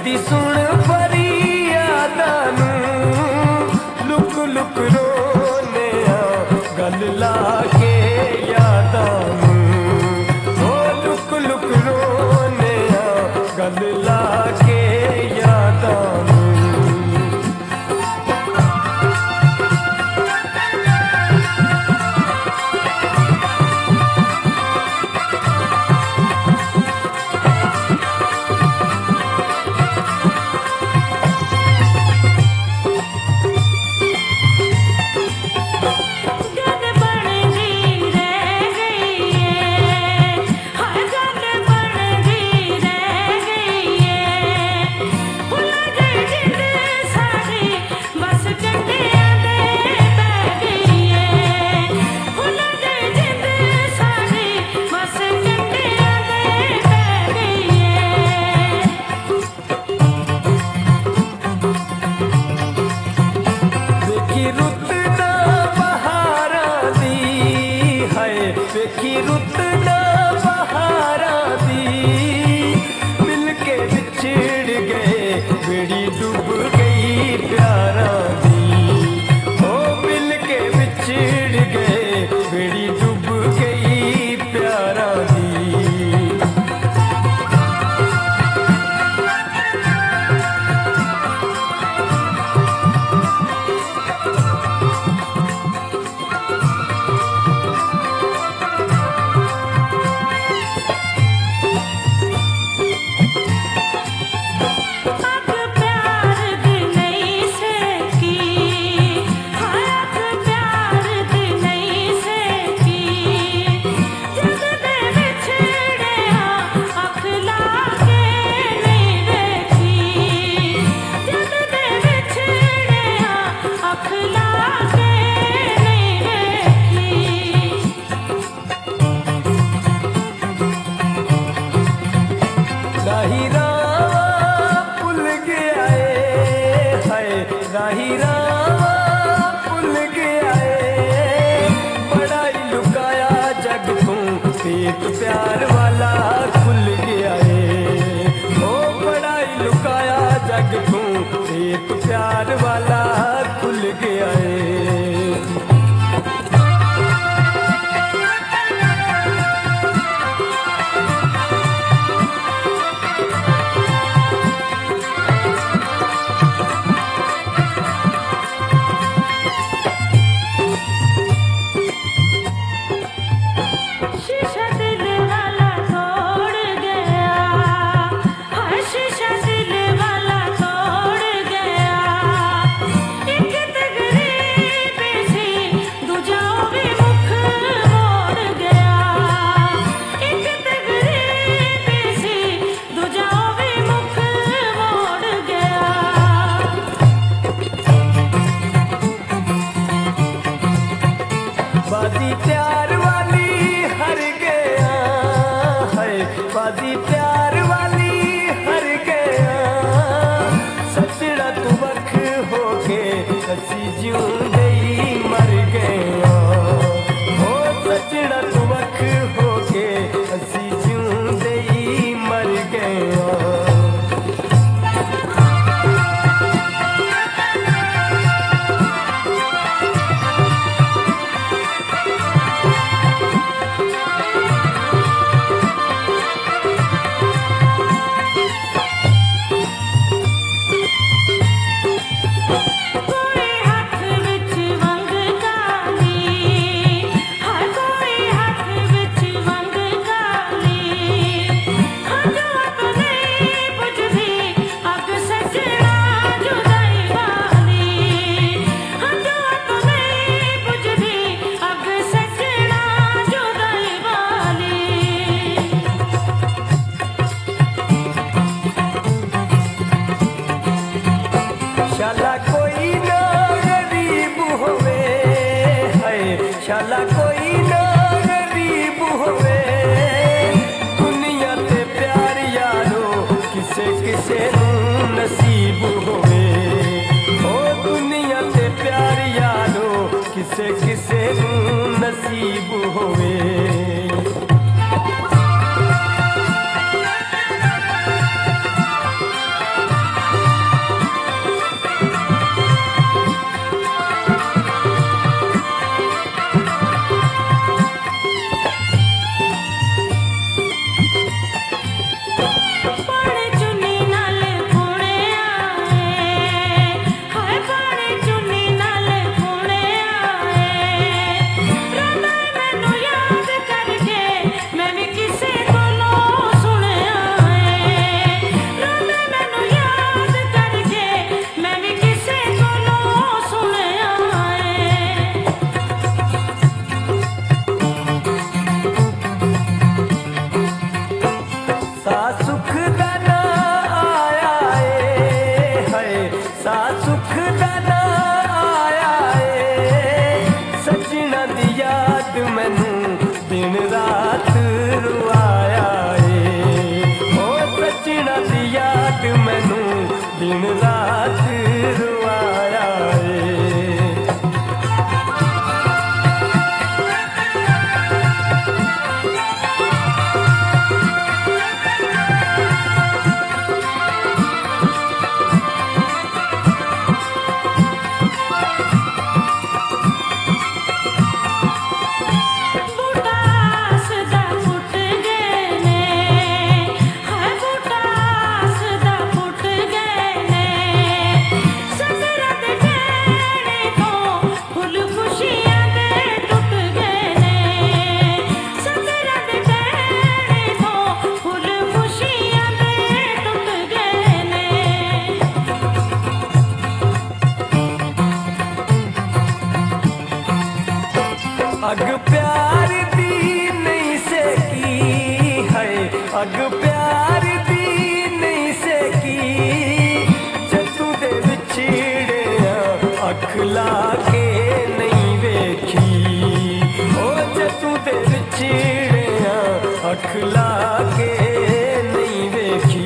कदी सुन फरियादां नूं look look रोने गल ला के यादां नूं लुक लुक रोने गल ला के यादां नूं। वेखी रुत ना बहारां दी मिल के बिछड़ गए बेड़ी डूब गई प्यारां दी ओ मिल के बिछड़ गए बेड़ी डूब गई प्यारां दी। राही रावा भुल गया है बड़ा ही लुकाया जग तू पेट प्यार वाला खुल गया है ओ बड़ा ही लुकाया जग तू पेट प्यार वाला खुल गया है। बाजी प्यार वाली हर गया है बाजी प्यार वाली हर गया सचड़ा तू बख होके असी जिऊंदे ही मर गया ओ सचड़ा तू बख होके असी जिऊंदे ही मर गया। शाला कोई ना गरीब होवे है शाला कोई ना गरीब होवे दुनिया ते प्यार यारो किसे किसे नूं नसीब होवे ओ दुनिया ते प्यार यारो किसे किसे नूं नसीब होवे। अख दा ना आया ए सजना दी याद मैनू दिन रात रुआया ए ओ सजना दी याद मैनू दिन रात रुआया ए अग प्यार दी नहीं सेकी है अग प्यार दी नहीं सेकी जतू दे विछड़िया अख ला के नहीं वेखी ओ जतू दे विछड़िया अख ला के नहीं वेखी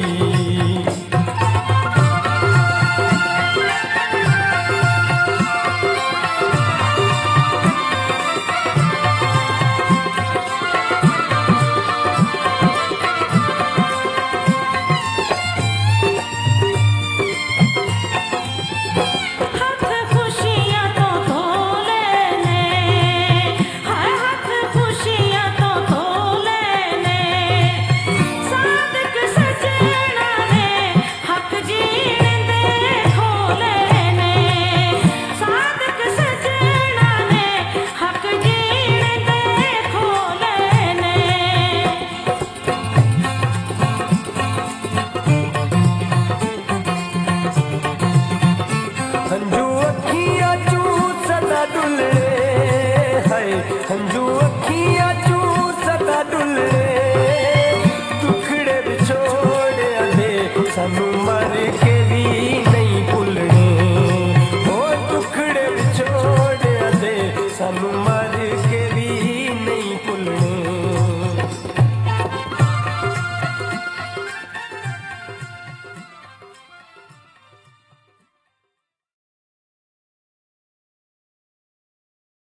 हंजू अखियां चू सदा डुलरे है हंजू अखियां चू सदा डुलरे दुखड़े विछोड़े दे सानू मर के भी नहीं भुलने ओ दुखड़े विछोड़े दे सानू